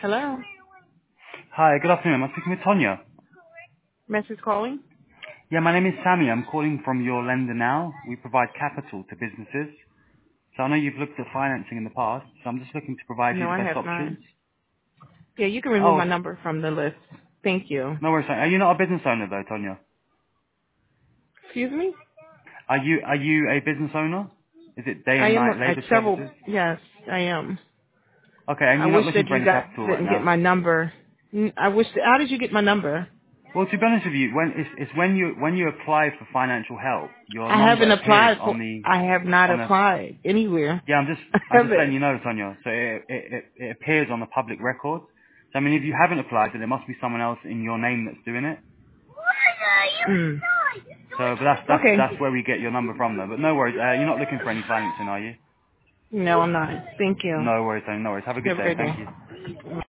Hello. Hi, good afternoon. I'm speaking with Tonya. Message calling? Yeah, my name is Sammy. I'm calling from your lender now. We provide capital to businesses. So I know you've looked at financing in the past, so I'm just looking to provide you No, the I best have not. options. Yeah, you can remove my Oh, number from the list. Thank you. no worries. Are you not a business owner though, Tonya? Excuse me? Are you a business owner? Is it day I and am night at labor several, services? yes, I am. Okay, and I you're not wish looking that for you any guys capital right didn't get now? my number. How did you get my number? Well, to be honest with you, it's when you apply for financial help, your I number haven't appears applied on for, the I have not on a applied anywhere. Yeah, I I'm just letting haven't. you know, Tonya. So it appears on the public record. So I mean, if you haven't applied, then there must be someone else in your name that's doing it. Mm. So, but Okay. that's where we get your number from, though. But no worries. You're not looking for any financing, are you? No, I'm not. Thank you. No worries, Tonya. No worries. Have a You good have a day. great Thank you. day.